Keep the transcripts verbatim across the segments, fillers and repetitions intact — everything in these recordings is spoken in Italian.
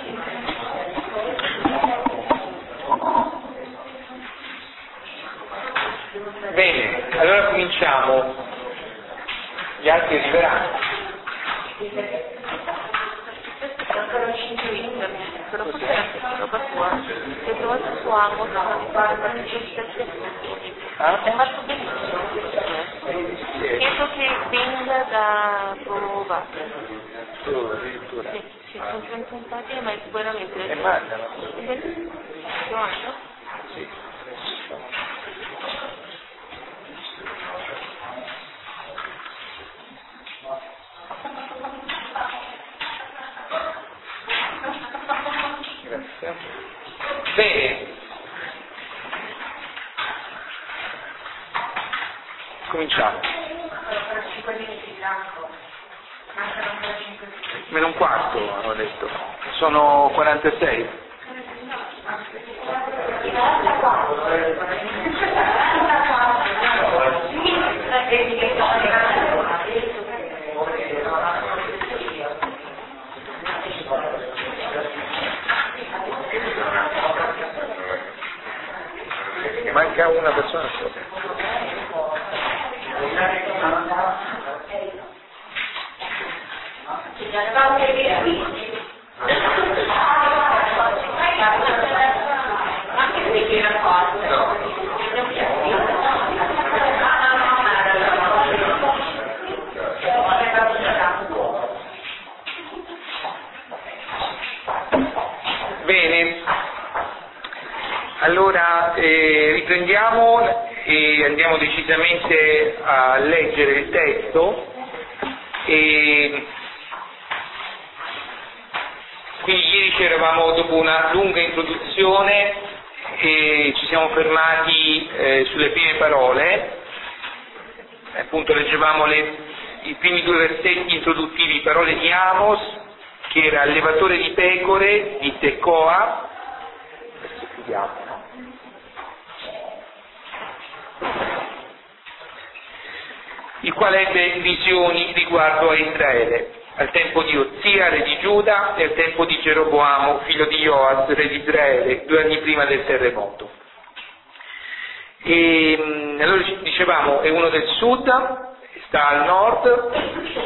Bene, allora cominciamo. Gli altri arriveranno. Ancora cinque internet, però forse è roba tua. Se hai trovato su Amazon mi pare per Ah? è fatto benissimo. Credo che venga da provare. Oh, addirittura. Sì, sì, sono trentuno pagine, ma è sicuramente. E mandano. Lo mando? Sì. Grazie. Bene. Cominciamo. Meno un quarto, ho detto. Sono quarantasei. Manca una persona sola. Bene, allora eh, riprendiamo e andiamo decisamente a leggere il testo. E quindi ieri ci eravamo, dopo una lunga introduzione, e ci siamo fermati eh, sulle prime parole, appunto leggevamo le, i primi due versetti introduttivi, parole di Amos, che era allevatore di pecore di Tecoa. Adesso chiudiamo, no? Il quale ebbe visioni riguardo a Israele, al tempo di Ozia, re di Giuda, e al tempo di Geroboamo, figlio di Joas, re di Israele, due anni prima del terremoto. E allora dicevamo, è uno del sud, sta al nord,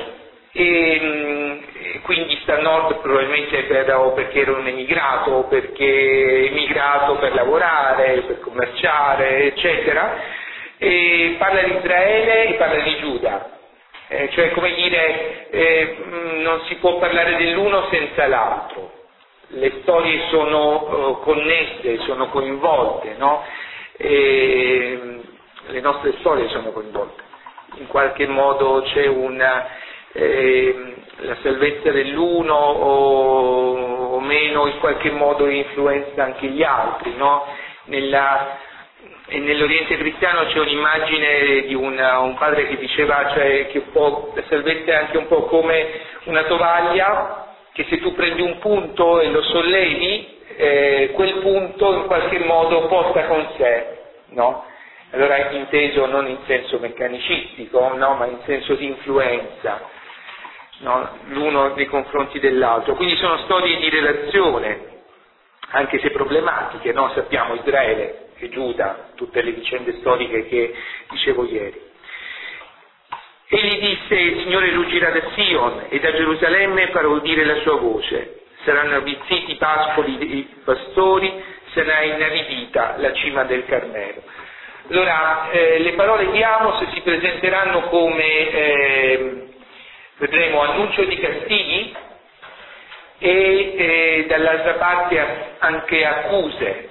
e, e quindi sta al nord probabilmente per, o perché era un emigrato, o perché è emigrato per lavorare, per commerciare, eccetera. E parla di Israele e parla di Giuda, eh, cioè come dire, eh, non si può parlare dell'uno senza l'altro, le storie sono uh, connesse, sono coinvolte, no? E le nostre storie sono coinvolte, in qualche modo c'è una, eh, la salvezza dell'uno o, o meno in qualche modo influenza anche gli altri, no? Nella E nell'Oriente cristiano c'è un'immagine di una, un padre che diceva, cioè, che un po', la salvezza è anche un po' come una tovaglia, che se tu prendi un punto e lo sollevi, eh, quel punto in qualche modo porta con sé, no? Allora inteso non in senso meccanicistico, no? Ma in senso di influenza, no? L'uno nei confronti dell'altro. Quindi sono storie di relazione, anche se problematiche, no? Sappiamo Israele e Giuda, tutte le vicende storiche che dicevo ieri. Egli disse: il Signore ruggirà da Sion e da Gerusalemme farà udire la sua voce, saranno avvizziti i pascoli dei pastori, sarà inaridita la cima del Carmelo. Allora, eh, le parole di Amos si presenteranno come, eh, vedremo, annuncio di castighi e eh, dall'altra parte anche accuse.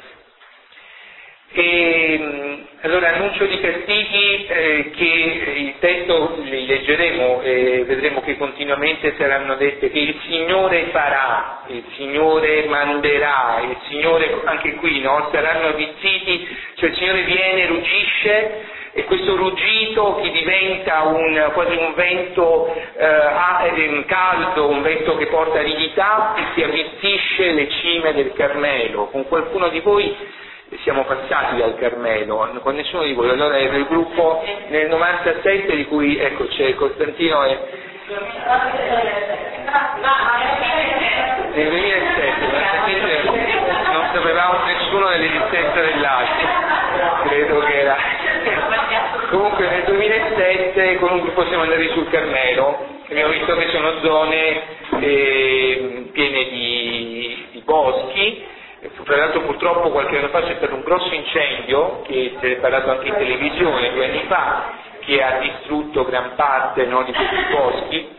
E allora annuncio di castighi eh, che il testo li leggeremo e vedremo che continuamente saranno dette che il Signore farà, il Signore manderà, il Signore anche qui, no? Saranno avvizziti, cioè il Signore viene, ruggisce, e questo ruggito che diventa un, quasi un vento eh, caldo, un vento che porta aridità, e si avvizzisce le cime del Carmelo. Con qualcuno di voi siamo passati dal Carmelo, con nessuno di voi. Allora era il gruppo nel novantasette di cui, ecco, c'è Costantino e nel duemilasette, uno nell'esistenza dell'altro, credo che era. Comunque nel duemilasette con un gruppo siamo andati sul Carmelo, abbiamo visto che sono zone eh, piene di, di boschi. Tra l'altro purtroppo qualche anno fa c'è stato un grosso incendio, che si è parlato anche in televisione due anni fa, che ha distrutto gran parte, no, di questi boschi.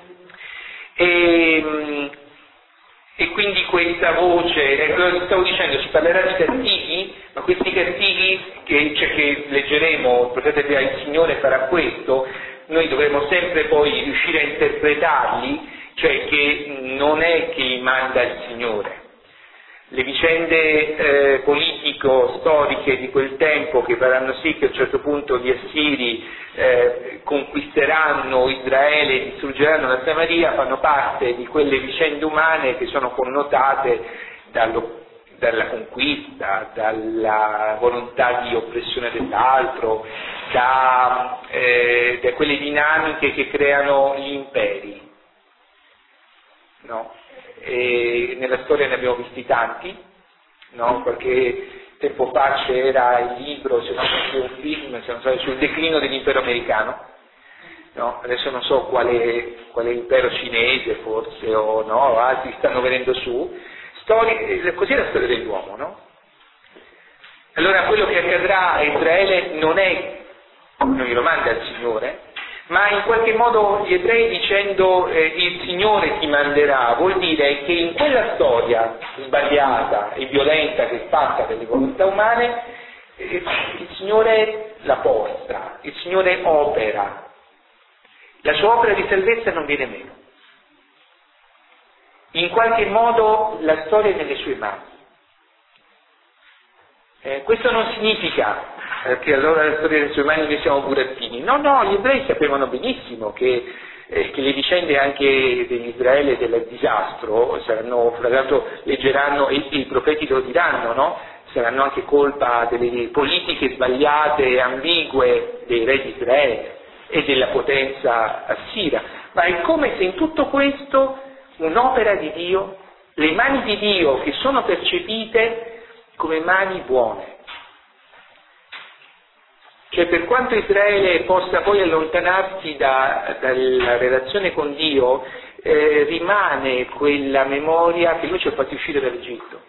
E, e quindi questa voce, eh, quello che stavo dicendo, ci parlerà di cattivi, ma questi cattivi che, cioè, che leggeremo, il profeta dirà il Signore farà questo, noi dovremo sempre poi riuscire a interpretarli, cioè che non è che li manda il Signore. Le vicende eh, politico-storiche di quel tempo, che faranno sì che a un certo punto gli assiri eh, conquisteranno Israele e distruggeranno la Samaria, fanno parte di quelle vicende umane che sono connotate dallo, dalla conquista, dalla volontà di oppressione dell'altro, da, eh, da quelle dinamiche che creano gli imperi. No? E nella storia ne abbiamo visti tanti, no? Qualche tempo fa c'era il libro, se non so, un film se non so, sul declino dell'impero americano, no? Adesso non so quale, quale impero cinese forse o no, altri stanno venendo su, storie, così è la storia dell'uomo, no? Allora quello che accadrà a Israele non è, non glielo manda il Signore, ma in qualche modo gli ebrei dicendo eh, il Signore ti manderà, vuol dire che in quella storia sbagliata e violenta che è fatta per le volontà umane, eh, il Signore la porta, il Signore opera, la sua opera di salvezza non viene meno. In qualche modo la storia è nelle sue mani. Eh, questo non significa eh, che allora la storia delle sue mani noi siamo burattini. No, no, gli ebrei sapevano benissimo che, eh, che le vicende anche dell'Israele del disastro saranno, fra l'altro leggeranno e, e i profeti lo diranno, no? Saranno anche colpa delle politiche sbagliate e ambigue dei re di Israele e della potenza assira. Ma è come se in tutto questo un'opera di Dio, le mani di Dio che sono percepite come mani buone. Cioè per quanto Israele possa poi allontanarsi da, dalla relazione con Dio, eh, rimane quella memoria che Lui ci ha fatti uscire dall'Egitto.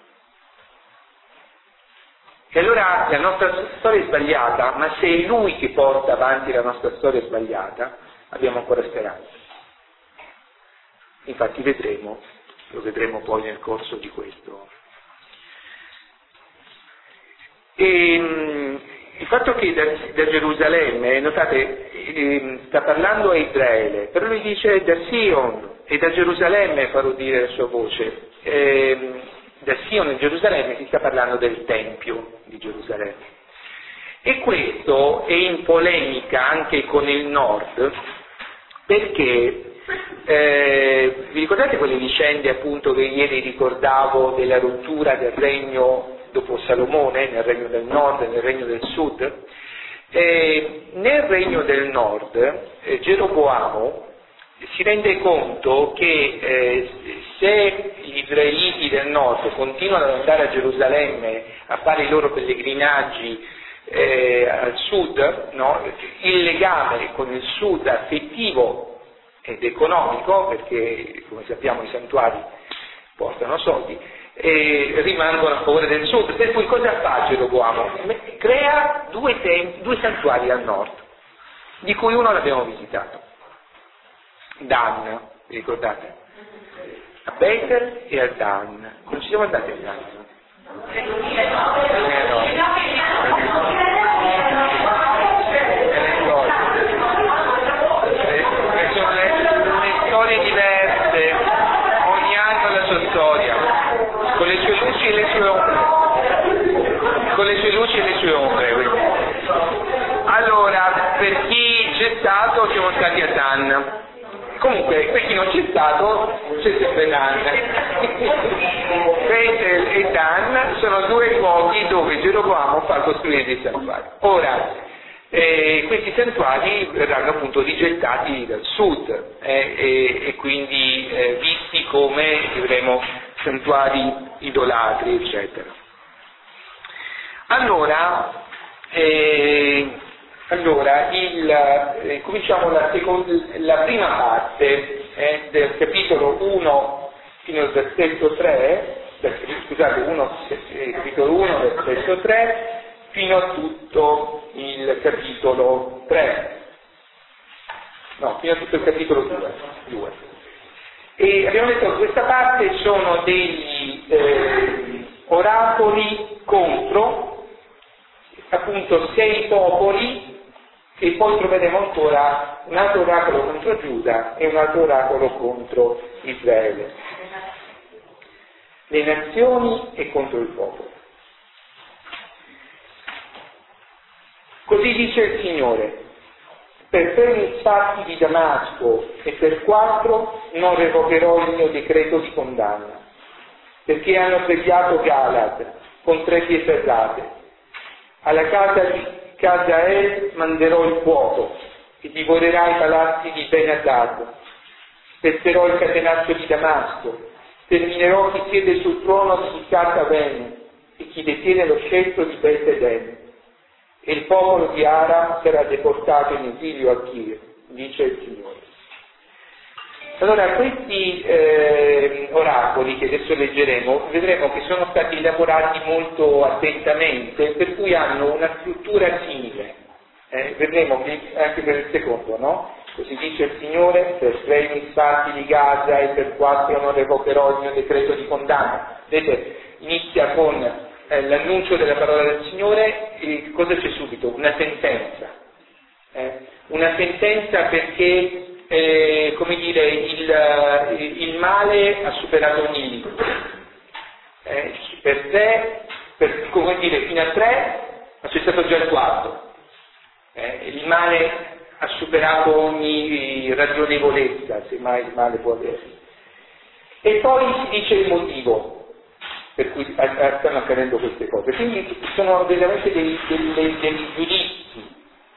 E allora la nostra storia è sbagliata, ma se è Lui che porta avanti la nostra storia sbagliata, abbiamo ancora speranza. Infatti vedremo, lo vedremo poi nel corso di questo. E, il fatto che da, da Gerusalemme, notate, eh, sta parlando a Israele, però lui dice da Sion e da Gerusalemme farò dire la sua voce. Eh, da Sion e Gerusalemme si sta parlando del Tempio di Gerusalemme. E questo è in polemica anche con il Nord, perché eh, vi ricordate quelle vicende appunto che ieri ricordavo della rottura del regno dopo Salomone, nel regno del nord e nel regno del sud? Eh, nel regno del nord eh, Geroboamo si rende conto che eh, se gli israeliti del nord continuano ad andare a Gerusalemme a fare i loro pellegrinaggi eh, al sud, no? Il legame con il sud affettivo ed economico, perché come sappiamo i santuari portano soldi, e rimangono a favore del sud. Per cui cosa fa Geroboamo? Crea due, tem- due santuari al nord, di cui uno l'abbiamo visitato, Dan, vi ricordate? A Bethel e a Dan. Non ci siamo andati a Dan? Eh, no. Eh, sono le, le storie diverse, ogni anno la sua storia, con le sue luci e le sue ombre, con le sue luci e le sue ombre. Quindi. Allora, per chi c'è stato, siamo stati a Dan. Comunque, per chi non c'è stato, c'è sempre Dan. Bethel e Dan sono due luoghi dove Geroboamo fa costruire dei santuari. Ora, eh, questi santuari verranno appunto rigettati dal sud eh, e, e quindi eh, visti come, diremo, santuari idolatri, eccetera. Allora, eh, allora il, eh, cominciamo la, seconda, la prima parte eh, del capitolo uno fino al versetto tre, scusate, uno, eh, capitolo uno, versetto tre, fino a tutto il capitolo tre. No, fino a tutto il capitolo due. E abbiamo detto che questa parte sono degli eh, oracoli contro, appunto, sei popoli, e poi troveremo ancora un altro oracolo contro Giuda e un altro oracolo contro Israele. Le nazioni e contro il popolo. Così dice il Signore: per tre fatti di Damasco e per quattro non revocherò il mio decreto di condanna, perché hanno svegliato Galad con tre pie ferrate. Alla casa di Hazael manderò il fuoco, che divorerà i palazzi di Ben-Hadad. Spezerò il catenaccio di Damasco, terminerò chi siede sul trono di Cat-Aven e chi detiene lo scettro di Bet-Eden. E il popolo di Aram sarà deportato in esilio a Kir, dice il Signore. Allora, questi eh, oracoli che adesso leggeremo, vedremo che sono stati elaborati molto attentamente, per cui hanno una struttura simile. Eh, vedremo che anche per il secondo, no? Così dice il Signore: per tre misfatti di Gaza e per quattro non revocherò il mio decreto di condanna. Vedete, inizia con l'annuncio della parola del Signore, e cosa c'è subito? Una sentenza. Eh? Una sentenza perché, eh, come dire, il, il male ha superato ogni limite. Eh, per tre, per, come dire, fino a tre, ma c'è stato già il quarto. Eh? Il male ha superato ogni ragionevolezza, se mai il male può avere. E poi si dice il motivo per cui stanno accadendo queste cose. Quindi sono veramente dei, dei, dei giudizi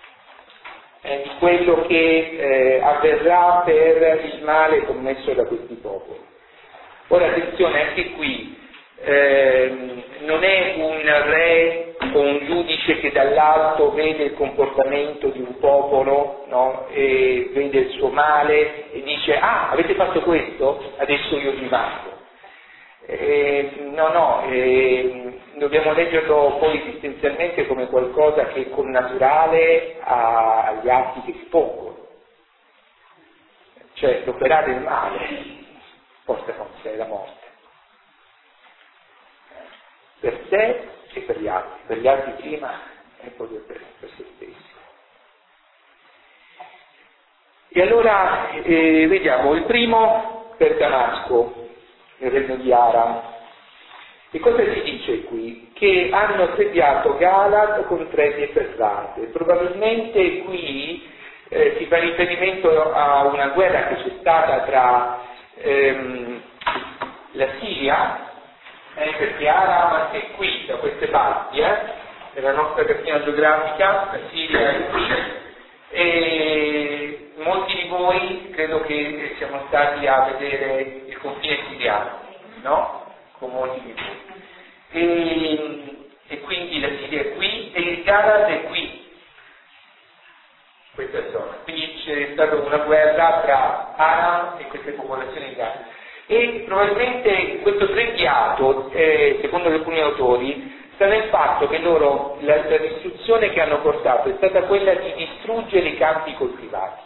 eh, di quello che eh, avverrà per il male commesso da questi popoli. Ora attenzione, anche qui eh, non è un re o un giudice che dall'alto vede il comportamento di un popolo, no? E vede il suo male e dice: ah, avete fatto questo? Adesso io vi mando. Eh, no, no, eh, dobbiamo leggerlo poi esistenzialmente come qualcosa che è connaturale agli atti che si pongono. Cioè, l'operare il male porta con sé la morte. Per sé e per gli altri, per gli altri prima e poi per, per se stessi. E allora, eh, vediamo, il primo per Damasco, nel regno di Aram. E cosa si dice qui? Che hanno assediato Galad con tre pie ferrate. Probabilmente qui eh, si fa riferimento a una guerra che c'è stata tra ehm, la Siria, eh, perché Aram è qui, da queste parti, eh, nella nostra cartina geografica, la Siria è qui, e molti di voi credo che siamo stati a vedere il confine siriano, no? Con molti di voi. E, e quindi la Siria è qui e il Galad è qui, questa zona. Quindi c'è stata una guerra tra Aram e queste popolazioni di Galad. E probabilmente questo trendiato, eh, secondo alcuni autori, sta nel fatto che loro, la, la distruzione che hanno portato è stata quella di distruggere i campi coltivati.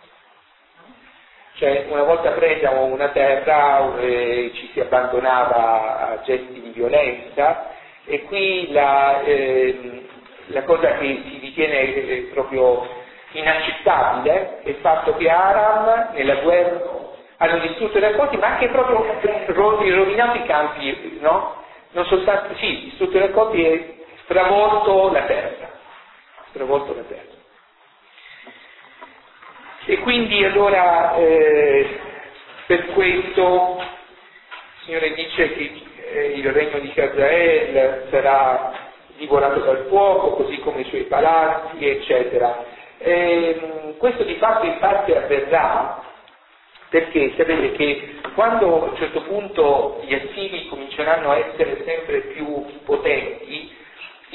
Cioè, una volta presa una terra eh, ci si abbandonava a gesti di violenza, e qui la, eh, la cosa che si ritiene eh, proprio inaccettabile è il fatto che Aram nella guerra hanno distrutto i raccolti, ma anche proprio rovinato i campi, no? Non soltanto, sì, distrutto i raccolti e stravolto la terra, stravolto la terra. E quindi allora eh, per questo il Signore dice che eh, il regno di Hazael sarà divorato dal fuoco, così come i suoi palazzi, eccetera. E, questo di fatto in parte avverrà perché sapete che quando a un certo punto gli Assiri cominceranno a essere sempre più potenti, il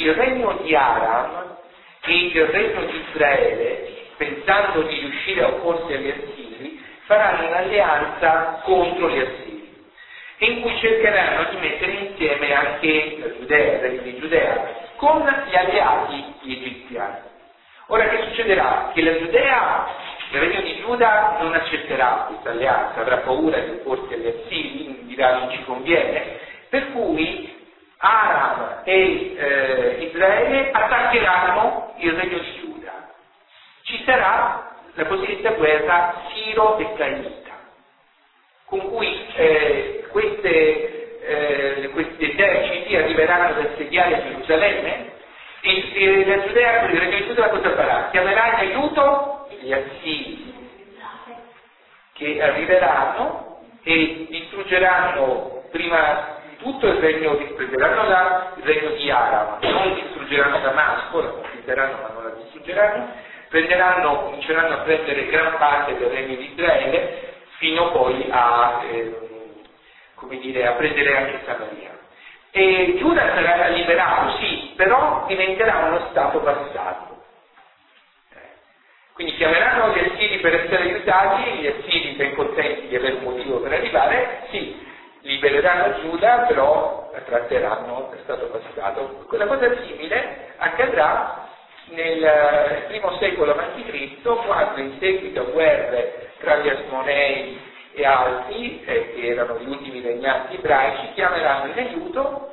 il regno di Aram e il regno di Israele, pensando di riuscire a opporsi agli Assiri, faranno un'alleanza contro gli Assiri, in cui cercheranno di mettere insieme anche la Giudea, il regno di Giudea, con gli alleati gli egiziani. Ora che succederà? Che la Giudea, il regno di Giuda, non accetterà questa alleanza, avrà paura di opporsi agli Assiri, dirà non ci conviene, per cui Aram e eh, Israele attaccheranno il regno di Giuda. Ci sarà la cosiddetta guerra siro e cainita, con cui eh, queste, eh, questi eserciti arriveranno ad assediare Gerusalemme e, e la Giudea, il regno di Giuda cosa farà? Chiamerà in aiuto gli Assiri, che arriveranno e distruggeranno prima di tutto il regno, prenderanno la, il regno di Aram, non distruggeranno Damasco, la conquisteranno ma non la distruggeranno, prenderanno, cominceranno a prendere gran parte del regno di Israele fino poi a, eh, come dire, a prendere anche Samaria. E Giuda sarà liberato, sì, però diventerà uno stato vassallo. Quindi chiameranno gli Assiri per essere aiutati, gli Assiri ben contenti di avere un motivo per arrivare, sì, libereranno Giuda, però la tratteranno da stato passato. Quella cosa simile accadrà nel primo secolo avanti Cristo, quando in seguito a guerre tra gli Asmonei e altri, eh, che erano gli ultimi regnanti ebraici, chiameranno in aiuto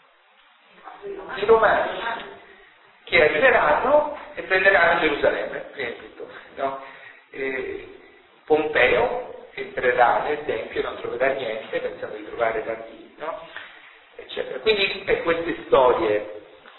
i Romani, che arriveranno e prenderanno Gerusalemme, prima di tutto. No? Eh, Pompeo entrerà nel Tempio e non troverà niente, pensando di trovare tanti, no? Eccetera. Quindi per queste storie.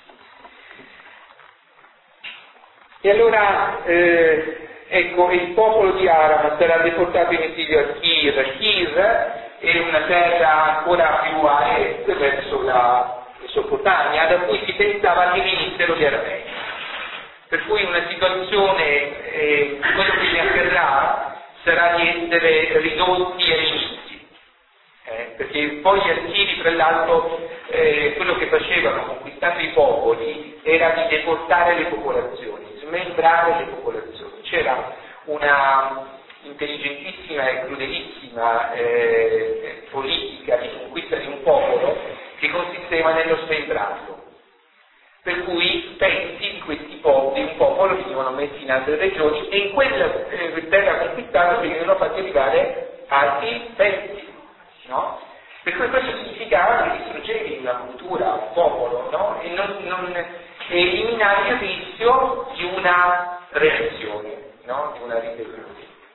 E allora, eh, ecco, il popolo di Aram sarà deportato in esilio a Kir. Kir è una terra ancora più a est, verso la Mesopotamia, da cui si pensava che venissero gli Aramei. Per cui una situazione, eh, quello che ne accadrà sarà di essere ridotti ai inizi, eh, perché poi gli Assiri, tra l'altro, eh, quello che facevano conquistando i popoli era di deportare le popolazioni, smembrare le popolazioni. C'era una intelligentissima e crudelissima eh, politica di conquista di un popolo che consisteva nello smembrarlo. Per cui pezzi di questi popoli, di un popolo, venivano messi in altre regioni e in quella eh, terra conquistata venivano fatti arrivare altri pezzi, no? Per cui questo significava che distruggevi una cultura, un popolo, no? E, non, non, e eliminavi il rischio di una reazione, no? Di una ribellione.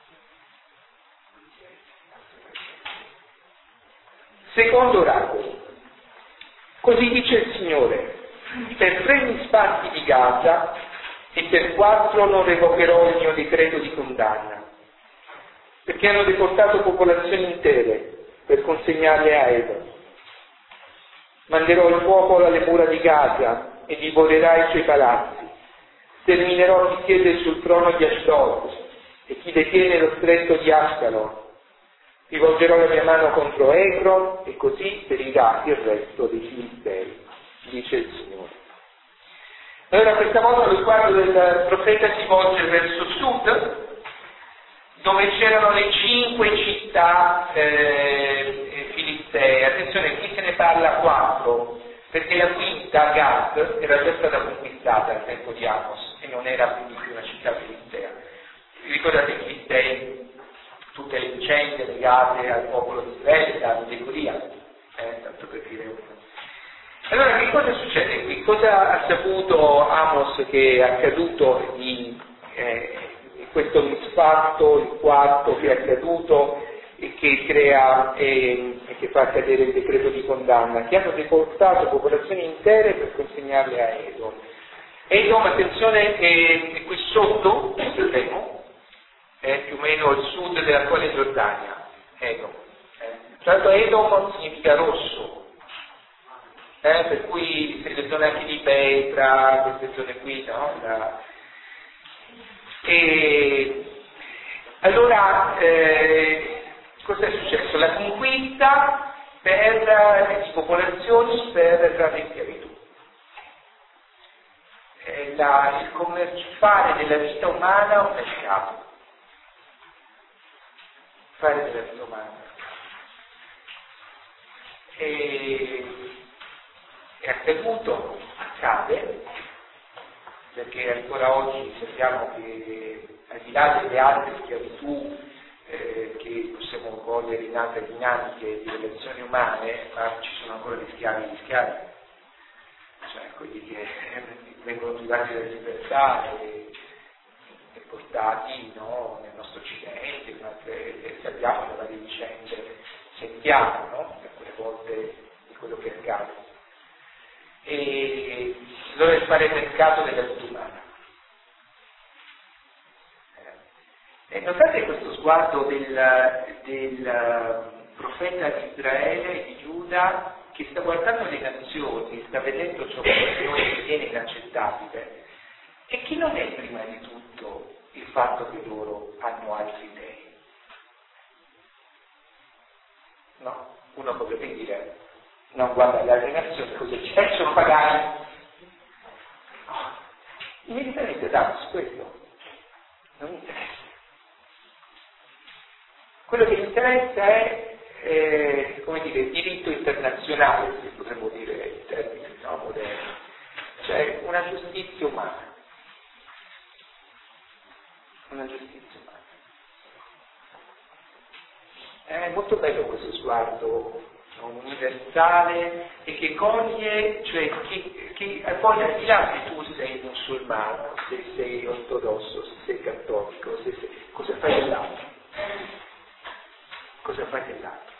Secondo oracolo. Così dice il Signore: per tre misfatti di Gaza e per quattro non revocherò il mio decreto di condanna, perché hanno deportato popolazioni intere per consegnarle a Edom. Manderò il fuoco alle mura di Gaza e divorerà i suoi palazzi. Sterminerò chi siede sul trono di Ashdod e chi detiene lo stretto di Ascalon. Rivolgerò la mia mano contro Ekron e così perirà il resto dei Filistei, dice il Signore. Allora questa volta lo sguardo del profeta si volge verso sud, dove c'erano le cinque città eh, filistee. Attenzione, qui se ne parla quattro, perché la quinta, Gad, era già stata conquistata al tempo di Amos e non era quindi più una città filistea. Vi ricordate i filistei? Tutte le vicende legate al popolo di Israele, Davide e Golia, eh, tanto per dire uno. Allora che cosa succede qui? Cosa ha saputo Amos che è accaduto di eh, questo misfatto, il quarto che è accaduto e che crea e, e che fa cadere il decreto di condanna? Che hanno deportato popolazioni intere per consegnarle a Edom. Edom, attenzione, è, è qui sotto, vedremo, è più o meno il sud dell'attuale Giordania, Edom. Eh. Tra l'altro Edom significa rosso, eh, per cui le zone anche di Petra, queste zone qui, no? La... E allora eh, cosa è successo? La conquista per, di popolazioni per trarre in schiavitù. la, il commercio, fare della vita umana un mercato. Fare della vita umana. E, è accaduto, accade, perché ancora oggi sappiamo che al di là delle altre schiavitù eh, che possiamo cogliere in altre dinamiche di relazioni umane, ma ci sono ancora gli schiavi e gli schiavi, cioè quelli che vengono privati della libertà e, e portati no, nel nostro occidente, in altre, e sappiamo le varie vicende, sentiamo no, alcune volte di quello che accade. E dovrei fare il mercato della vita umana. E notate questo sguardo del, del profeta di Israele, di Giuda, che sta guardando le nazioni, sta vedendo ciò che per noi viene inaccettabile, e che non è prima di tutto il fatto che loro hanno altri dei. No? Uno potrebbe dire, non guarda le altre nazioni, cosa c'è? Sono pagani. No, immediatamente dà su questo. Non interessa. Quello che interessa è, eh, come dire, diritto internazionale, se potremmo dire in termini no, moderni, cioè una giustizia umana. Una giustizia umana. È molto bello questo sguardo universale e che coglie, cioè che, che poi al di là se tu sei musulmano, se sei ortodosso, se sei cattolico, se sei, cosa fai dell'altro? Cosa fai dell'altro?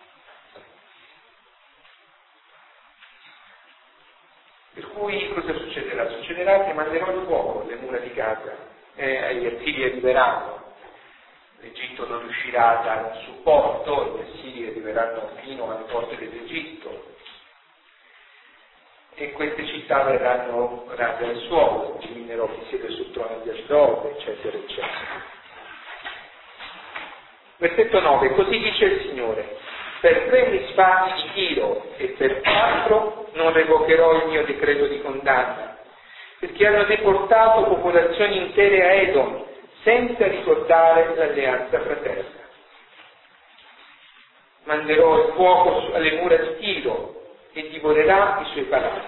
Per cui cosa succederà? Succederà che manderò il fuoco alle mura di Gaza, eh, gli assiri arriveranno. L'Egitto non riuscirà a dare un supporto, gli assiri arriveranno fino alle porte dell'Egitto e queste città verranno rase al suolo, eliminerò chi siede sul trono di Ashdod, eccetera, eccetera. Versetto nove, così dice il Signore, per tre misfatti di Tiro e per quattro non revocherò il mio decreto di condanna, perché hanno deportato popolazioni intere a Edom, senza ricordare l'alleanza fraterna. Manderò il fuoco alle mura di Tiro e divorerà i suoi palazzi.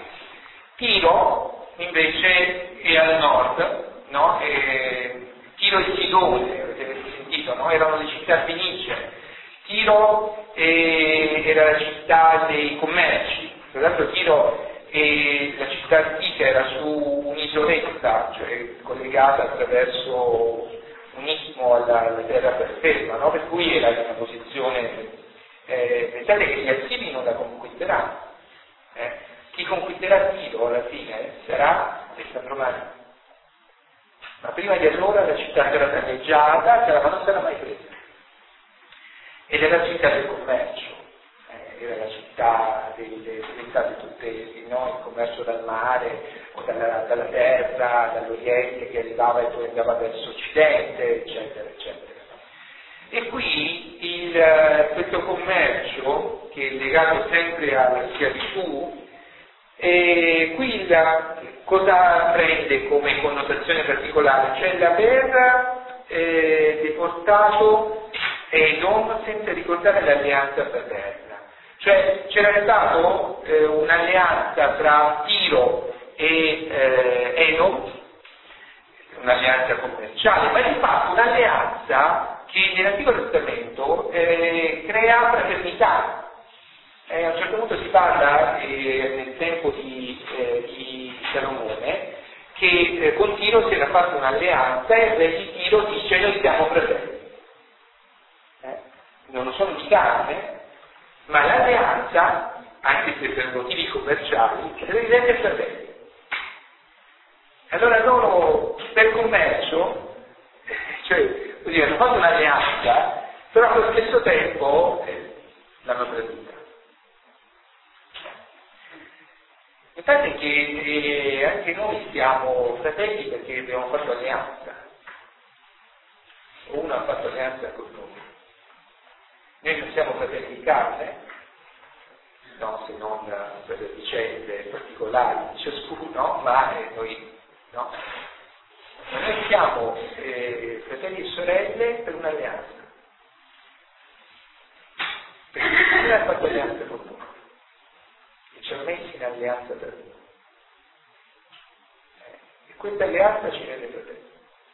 Tiro invece è al nord, no? E Tiro e Sidone, avete sentito, no? Erano le città fenicie. Tiro eh, era la città dei commerci, tra l'altro Tiro e la città antica era su un'isoletta, cioè collegata attraverso un istmo alla, alla terra terraferma, no? Per cui era in una posizione, eh, pensate che gli assiri non la conquisteranno, eh? Chi conquisterà Tiro alla fine sarà Alessandro Magno, ma prima di allora la città sarà danneggiata, ma non sarà mai presa, ed era la città del commercio. Era la città delle diventate tutte no? Il commercio dal mare o dalla, dalla terra, dall'Oriente che arrivava e poi andava verso Occidente, eccetera, eccetera. E qui il, questo commercio, che è legato sempre alla schiavitù, e qui la, cosa prende come connotazione particolare? Cioè l'aver eh, deportato Edom senza ricordare l'alleanza fraterna. Cioè c'era stato eh, un'alleanza tra Tiro e eh, Edom, un'alleanza commerciale, ma di fatto un'alleanza che nell'Antico Testamento eh, crea fraternità. Eh, a un certo punto si parla eh, nel tempo di, eh, di Salomone che eh, con Tiro si era fatta un'alleanza e il re di Tiro dice noi siamo fratelli. Eh? Non lo sono di carne, ma l'alleanza, anche se per motivi commerciali, rende fratelli. Allora loro per commercio, cioè, così, hanno fatto un'alleanza, però allo stesso tempo eh, l'hanno tradita. Infatti che eh, anche noi siamo fratelli perché abbiamo fatto alleanza. Uno ha fatto alleanza con noi. Noi non siamo fratelli di carne, no, se non per vicende particolari di ciascuno, ma eh, noi no? Ma noi siamo eh, fratelli e sorelle per un'alleanza. Perché il Signore ha fatto alleanza con noi e ci ha messi in alleanza per noi. Eh, e questa alleanza ci rende fratelli.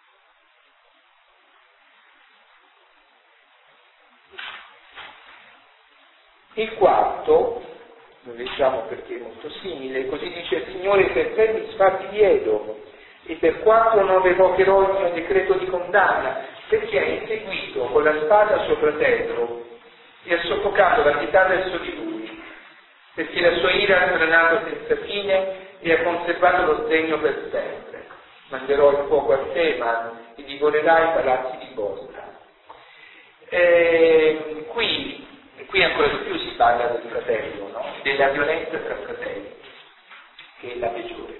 Il quarto, lo leggiamo perché è molto simile, così dice il Signore: per tre misfatti di Edom, e per quattro non revocherò il mio decreto di condanna, perché ha inseguito con la spada suo fratello e ha soffocato la pietà verso di lui, perché la sua ira ha frenato senza fine e ha conservato lo sdegno per sempre. Manderò il fuoco a Teman e divorerà i palazzi di Bosra. E qui, qui ancora di più si parla del fratello, no? Della violenza tra fratelli, che è la peggiore.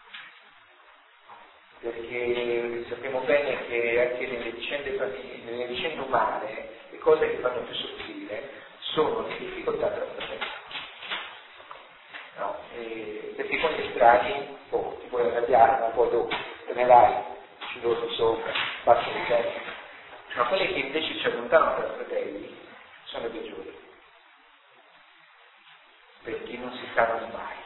Perché sappiamo bene che anche nelle vicende famiglie, nelle vicende umane, le cose che fanno più soffrire sono le difficoltà tra fratelli. No? E perché con gli strati, oh, ti puoi arrabbiare, ma poi dopo te ne vai, ci dormi sopra, faccio le cose. Ma quelle che invece ci allontanano tra fratelli sono le peggiori. Perché non si stanno mai.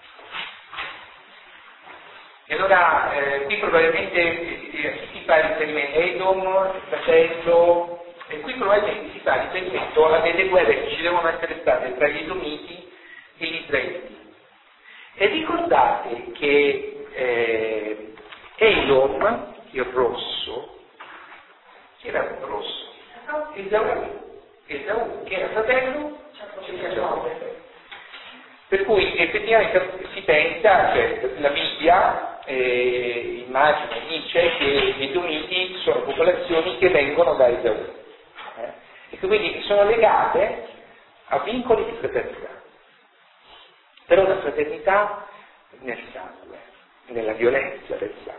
E allora eh, qui probabilmente eh, si fa riferimento a Edom, fratello, e qui probabilmente si fa riferimento a delle guerre che ci devono essere state tra gli Edomiti e gli Israeliti. E ricordate che eh, Edom, il rosso, chi era il rosso? Esaù, Esaù, che era fratello di Giacobbe. Per cui effettivamente si pensa, cioè la Bibbia eh, immagina, dice che gli Edomiti sono popolazioni che vengono da Esaù, eh? e che quindi sono legate a vincoli di fraternità, però la fraternità nel sangue, nella violenza del sangue.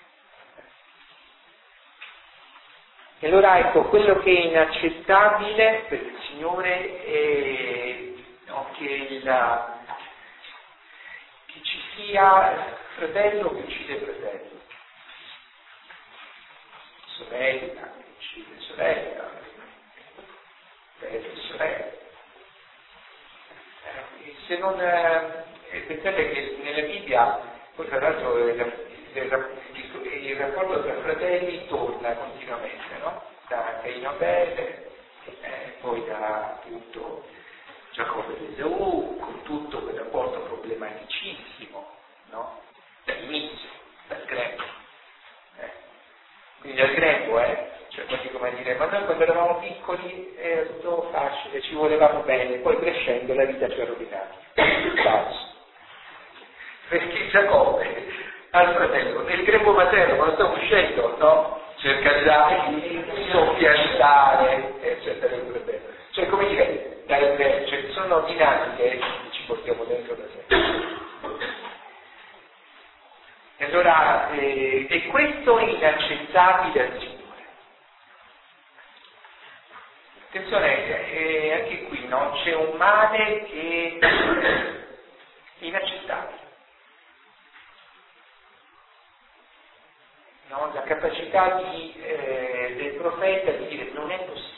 E allora ecco, quello che è inaccettabile per il Signore è no, che, la, che ci sia fratello che uccide fratello, sorella che uccide sorella, fratello e sorella. Eh, se non eh, pensate che nella Bibbia, poi tra l'altro il, il, il rapporto tra fratelli torna continuamente, no? Da Caino a Abele, eh, poi da appunto Giacobbe ed Esaù, con tutto quel rapporto problematicissimo, no? Dall'inizio, dal greco. Eh. Quindi dal greco, eh? Cioè quasi come dire, ma noi quando eravamo piccoli era tutto facile, ci volevamo bene, poi crescendo la vita ci ha rovinato. Falso. Perché Giacobbe al fratello, nel greco materno, quando sta uscendo, no? Cerca già di soppiantare, eccetera, eccetera. Cioè come dire, dai, cioè, sono dinamiche che ci portiamo dentro da sempre. E allora, eh, e questo è inaccettabile al Signore. Attenzione, eh, anche qui no? C'è un male che è inaccettabile. No? La capacità di, eh, del profeta di dire non è possibile.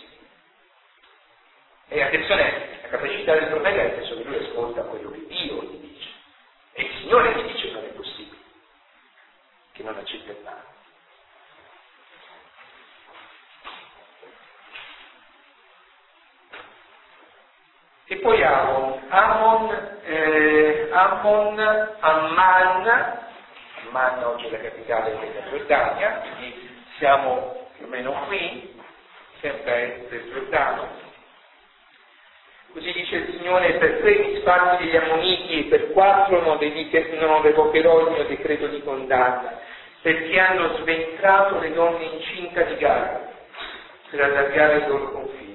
E attenzione, la capacità del profeta è nel senso che lui ascolta quello che Dio gli dice. E il Signore gli dice non è possibile, che non accetta il male. E poi Amon, Amon, eh, Amon, Amman, Amman oggi è la capitale della Giordania, quindi siamo più o meno qui, sempre a est del Giordano. Così dice il Signore: per tre misfatti degli Ammoniti e per quattro non, dediche, non revocherò il mio decreto di condanna, perché hanno sventrato le donne incinta di Gara per allargare il loro confine.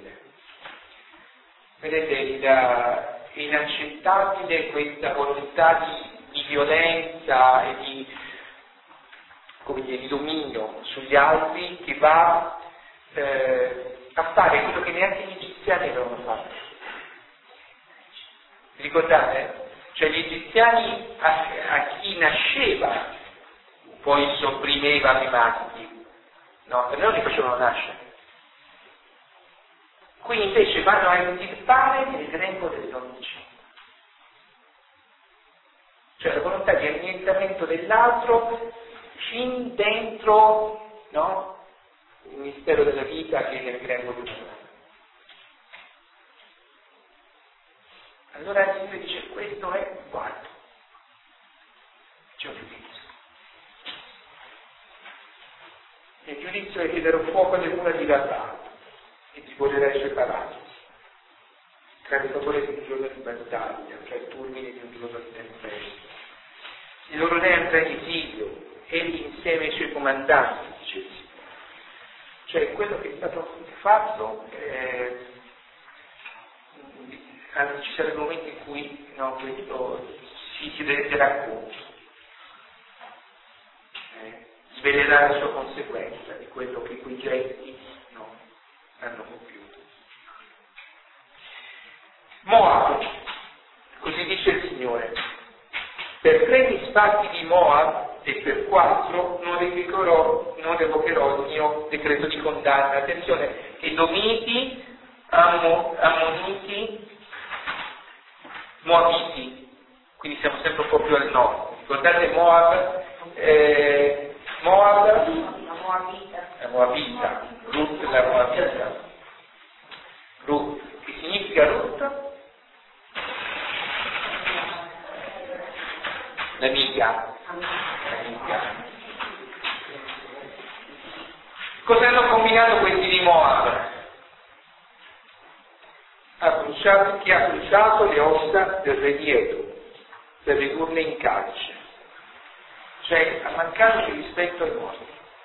Vedete, è inaccettabile questa volontà di, di violenza e di, come dire, di dominio sugli altri che va eh, a fare quello che neanche gli egiziani avevano fatto. Vi ricordate? Cioè gli egiziani a, a chi nasceva poi sopprimevano i maschi, no, per loro li facevano nascere. Qui invece vanno a estirpare il grembo delle donne. Cioè la volontà di annientamento dell'altro fin dentro, no, il mistero della vita che è nel grembo di Dio. Allora il Signore dice: questo è guardo, c'è un giudizio. Il giudizio è che darò fuoco alle mura di Rabba e divorerà i suoi palazzi, tra il favore di un giorno di battaglia, tra il fulmine di un giorno di tempesta. Il loro re andrà in esilio, egli insieme ai suoi comandanti, dice il Signore. Cioè quello che è stato fatto, eh, ci saranno momenti in cui no, questo si, si renderà conto, eh, svelerà la sua conseguenza di quello che quei gesti no, hanno compiuto. Moab, così dice il Signore: per tre misfatti di Moab e per quattro non revocherò, non revocherò il mio decreto di condanna. Attenzione, Edomiti, Ammo, Ammoniti, Moabiti, quindi siamo sempre un po' più al nord. Ricordate Moab, eh, Moab, la Moabita, la Moabita, Ruth la Moabita. Ruth, che significa Ruth? L'amica. L'amica. Cosa hanno combinato questi di Moab? Ha bruciato, chi ha bruciato le ossa del re di Edom per ridurle in calce, cioè ha mancato di rispetto ai morti.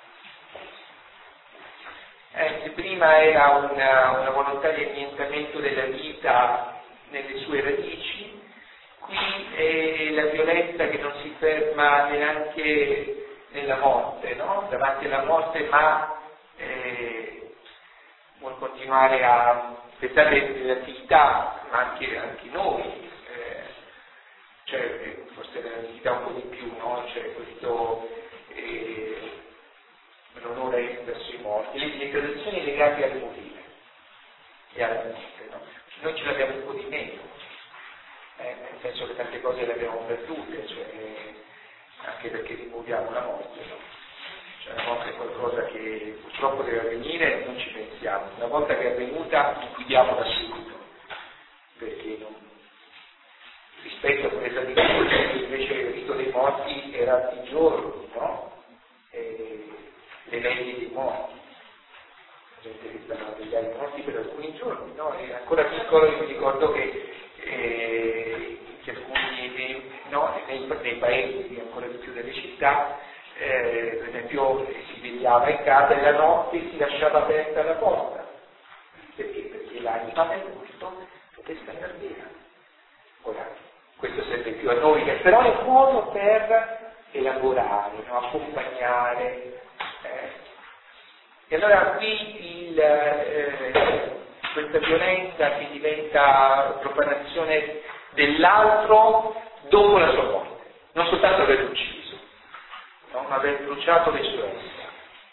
Eh, se prima era una, una volontà di annientamento della vita nelle sue radici, qui è la violenza che non si ferma neanche nella morte, no? Davanti alla morte, ma eh, vuol continuare a pensare nell'antichità, ma anche, anche noi, eh, cioè forse nell'antichità un po' di più, no? C'è questo eh, l'onore verso i morti, le, le tradizioni legate al morire e alla morte, no? Noi ce l'abbiamo un po' di meno, eh, nel senso che tante cose le abbiamo perdute, cioè, anche perché rimuoviamo la morte, no? Cioè la morte è qualcosa che purtroppo deve avvenire e non ci pensiamo. Una volta che è avvenuta liquidiamo da subito, perché non... rispetto a quella di Dio, invece il rito dei morti era di giorni, no? E le leggi dei morti. La gente che stava a vegliare i morti per alcuni giorni, no? E ancora piccolo io mi ricordo che eh, che alcuni nei, no, nei, nei paesi, ancora di più nelle città, eh, per esempio si vegliava in casa e la notte si lasciava aperta la porta. Perché? Perché l'anima del morto potesse andare via. Ora, questo serve più a noi, però è un modo per elaborare, no? Accompagnare. Eh. E allora qui il, eh, questa violenza che diventa profanazione dell'altro dopo la sua morte, non soltanto aver ucciso, no? Ma aver bruciato le sue ossa,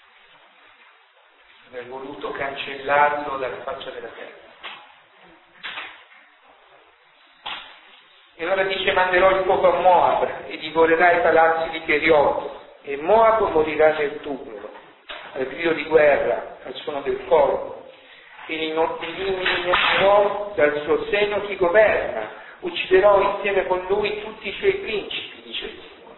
aver voluto cancellarlo dalla faccia della terra. E allora dice: manderò il fuoco a Moab e divorerà i palazzi di Keriot, e Moab morirà nel tumulo, al grido di guerra, al suono del coro, e eliminerò dal suo seno chi governa, ucciderò insieme con lui tutti i suoi principi, dice il Signore.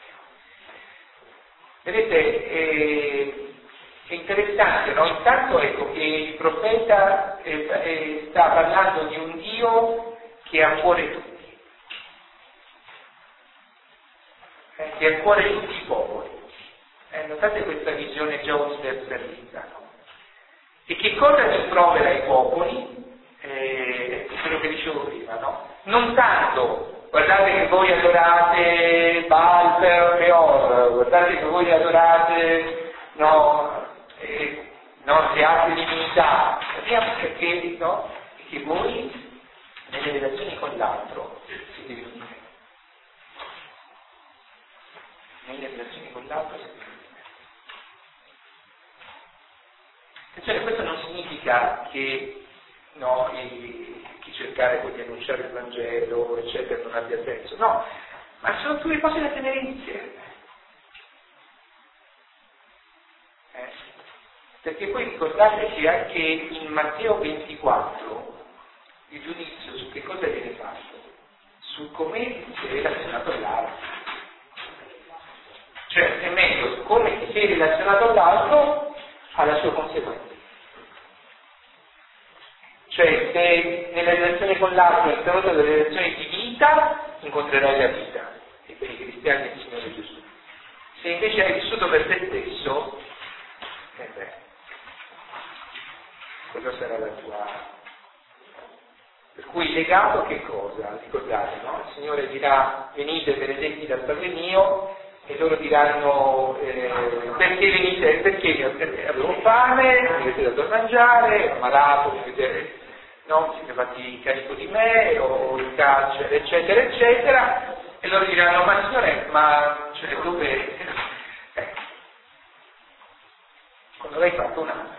Vedete, è, è interessante, no? Intanto ecco che il profeta è, è, sta parlando di un Dio che ha a cuore tutti, eh, che ha a cuore tutti i popoli. Eh, notate questa visione già universalista, no? E che cosa rimprovera ai popoli? Eh, quello che dicevo prima, no? Non tanto, guardate che voi adorate Baal Peor, guardate che voi adorate, no, eh, no, le altre divinità, perché, no? Che voi, nelle relazioni con l'altro, siete uniti. nelle relazioni con l'altro. Attenzione, questo non significa che no, che, che cercare poi di annunciare il Vangelo, eccetera, non abbia senso. No, ma sono due cose da tenere insieme. Eh? Perché poi ricordatevi anche in Matteo ventiquattro il giudizio su che cosa viene fatto, su come si è relazionato all'altro. Cioè, è meglio come ti sei relazionato all'altro alla sua conseguenza. Cioè, se nella relazione con l'altro hai trovato delle relazioni di vita, incontrerai la vita, e per i cristiani il Signore Gesù. Se invece hai vissuto per te stesso, eh beh, quello sarà la tua. Per cui legato a che cosa? Ricordate, no? Il Signore dirà: venite benedetti dal Padre mio, e loro diranno: eh, perché venite? Perché avevo fame, mi avete dato da mangiare, ero malato, mi avete, no, siete fatti carico di me, o in carcere, eccetera, eccetera, e loro diranno: ma Signore, ma cioè, dove? Eh, quando l'hai fatto un altro.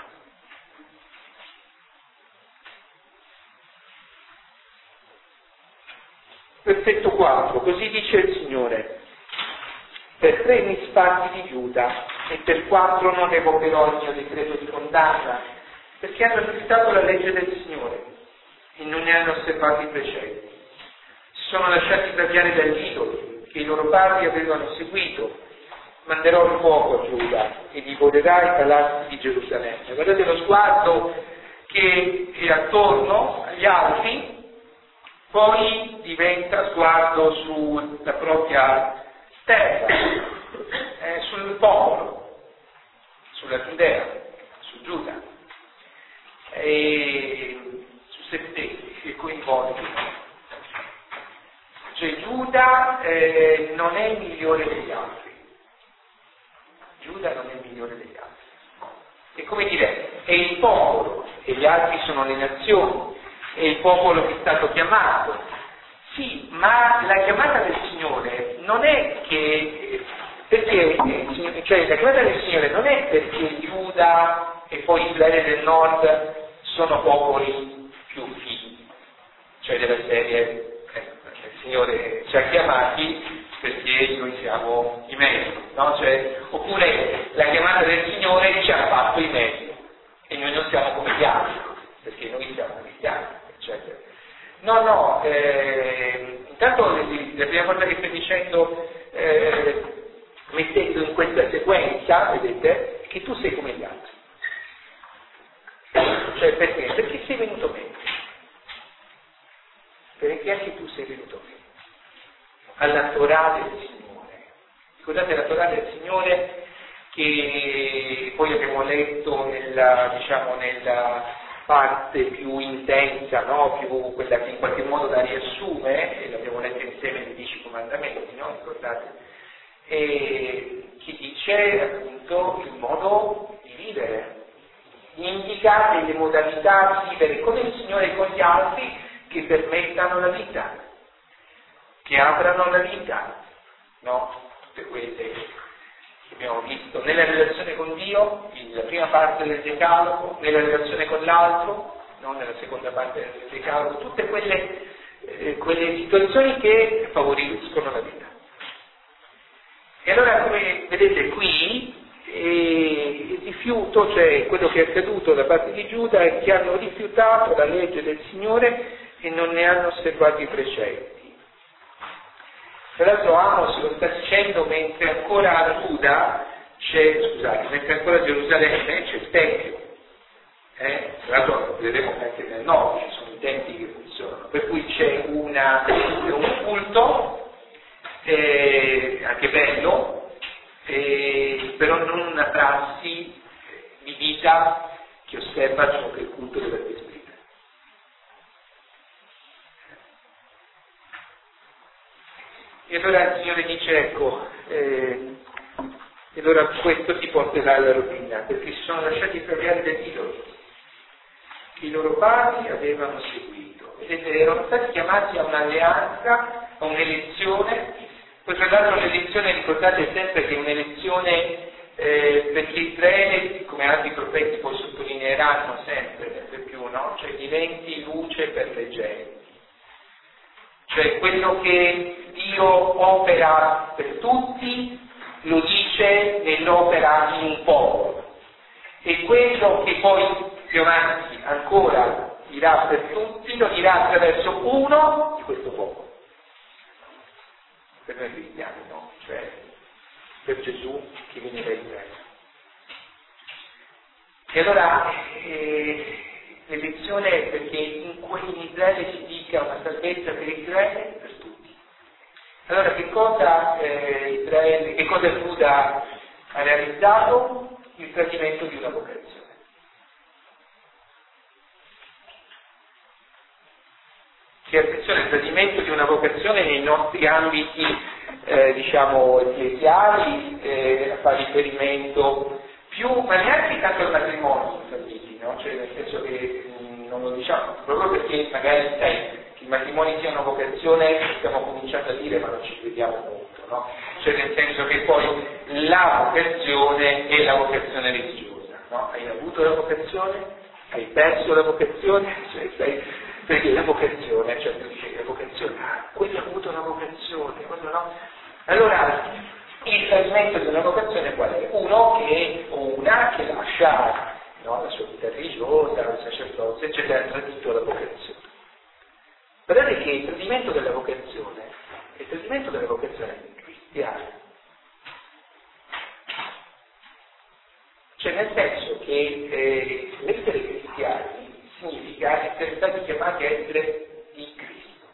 Versetto quattro, così dice il Signore: per tre misfatti di Giuda e per quattro non revocherò il mio decreto di condanna, perché hanno rifiutato la legge del Signore e non ne hanno osservato i precetti. Si sono lasciati trapiare dagli idoli che i loro padri avevano seguito. Manderò il fuoco a Giuda e divorerà i palazzi di Gerusalemme. Guardate lo sguardo che è attorno agli altri, poi diventa sguardo sulla propria terra, eh, sul popolo, sulla Giudea, su Giuda, e su se stessi, che coinvolge. Cioè Giuda eh, non è il migliore degli altri. Giuda non è il migliore degli altri. È come dire, è il popolo, e gli altri sono le nazioni. È il popolo che è stato chiamato. Sì, ma la chiamata del Signore non è che, perché, cioè la chiamata del Signore non è perché Giuda e poi Israele del Nord sono popoli più figli, cioè della serie, eh, il Signore ci ha chiamati perché noi siamo i meglio, no? Cioè, oppure la chiamata del Signore ci ha fatto i meglio e noi non siamo come gli altri, perché noi siamo cristiani. Eccetera. No, no, eh, intanto la prima cosa che sto dicendo, eh, mettendo in questa sequenza, vedete, è che tu sei come gli altri. Cioè perché? Perché sei venuto meno. Perché anche tu sei venuto meno. Alla Torah del Signore. Ricordate la Torah del Signore che poi abbiamo letto nella, diciamo, nella parte più intensa, no? Più quella che in qualche modo la riassume, e l'abbiamo letta insieme nei Dieci Comandamenti, no? Ricordate? E che dice appunto il modo di vivere, indica delle modalità di vivere con il Signore e con gli altri che permettano la vita, che aprono la vita, no? Tutte quelle che abbiamo visto nella relazione con Dio, la prima parte del Decalogo, nella relazione con l'altro, no? Nella seconda parte del Decalogo, tutte quelle, eh, quelle situazioni che favoriscono la vita. E allora, come vedete qui, eh, il rifiuto, cioè quello che è accaduto da parte di Giuda, è che hanno rifiutato la legge del Signore e non ne hanno osservato i precetti. Tra l'altro Amos lo sta dicendo mentre ancora a Giuda c'è, scusate, mentre ancora a Gerusalemme c'è il Tempio. Eh? Tra l'altro vedremo anche nel nord ci sono i templi che funzionano, per cui c'è una, un culto, eh, anche bello, eh, però non una prassi di vita che osserva ciò che il culto dovrebbe esprimere. E allora il Signore dice, ecco, eh, e allora questo ti porterà alla rovina, perché si sono lasciati traviare dagli idoli che i loro padri avevano seguito. Vedete, erano stati chiamati a un'alleanza, a un'elezione Poi tra l'altro l'elezione, ricordate sempre che è un'elezione eh, perché Israele, come altri profeti poi sottolineeranno sempre per più, no? Cioè diventi luce per le genti. Cioè quello che Dio opera per tutti lo dice nell'opera in un popolo, e quello che poi più avanti ancora dirà per tutti lo dirà attraverso uno di questo popolo. Per noi cristiani, no? Cioè per Gesù che viene da Israele. E allora eh, l'elezione è perché in, in Israele si dica una salvezza per Israele e per tutti. Allora che cosa eh, Israele, che cosa Giuda ha realizzato? Il tradimento di una vocazione. Che attenzione, il tradimento di una vocazione nei nostri ambiti eh, diciamo ecclesiali eh, fa riferimento più, ma neanche tanto al matrimonio falliti, no? Cioè nel senso che mh, non lo diciamo, proprio perché magari sai che i matrimoni siano vocazione, stiamo cominciando a dire ma non ci crediamo molto, no? Cioè nel senso che poi la vocazione è la vocazione religiosa, no? Hai avuto la vocazione, hai perso la vocazione, cioè sei... Perché la vocazione, cioè tu dici la vocazione, ah, quello ha avuto una vocazione, quello no. Allora, il tradimento di una vocazione qual è? Uno che, o una che lascia no, la sua vita religiosa, il sacerdozio, eccetera, ha tradito la vocazione. Guardate che il tradimento della vocazione è il tradimento della vocazione cristiana. Cioè nel senso che eh, l'essere cristiani significa essere stati chiamati a essere di Cristo.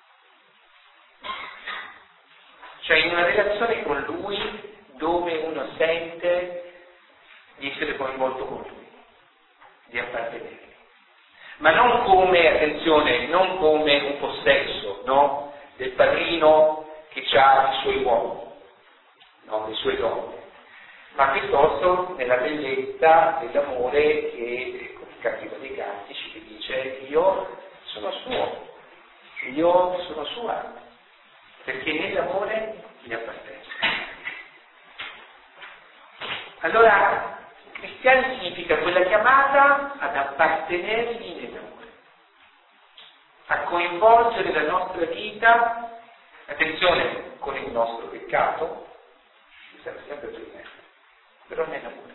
Cioè in una relazione con Lui dove uno sente di essere coinvolto con Lui, di appartenergli. Ma non come, attenzione, non come un possesso, no? Del padrino che ha i suoi uomini, no? Le sue donne, ma piuttosto nella bellezza dell'amore che Cantico dei Cantici che dice io sono suo, io sono sua, perché nell'amore mi appartengo. Allora, cristiani significa quella chiamata ad appartenergli nell'amore, a coinvolgere la nostra vita, attenzione, con il nostro peccato, che sarà sempre presente, però nell'amore.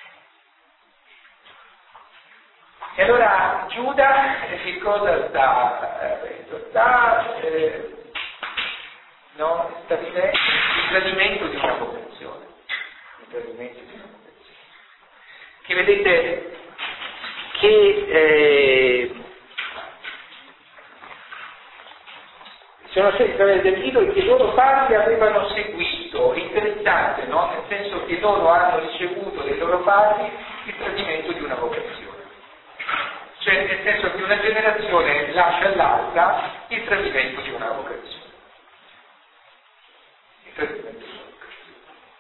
E allora Giuda che cosa sta eh, sta, eh, no, sta vivendo il tradimento di una vocazione, il tradimento di una vocazione. Che vedete che eh, sono stati attraverso del libro che i loro padri avevano seguito, interessante, no? Nel senso che loro hanno ricevuto dai loro padri il tradimento di una vocazione. Cioè nel senso che una generazione lascia all'altra il tradimento di una vocazione. Il tradimento di una vocazione.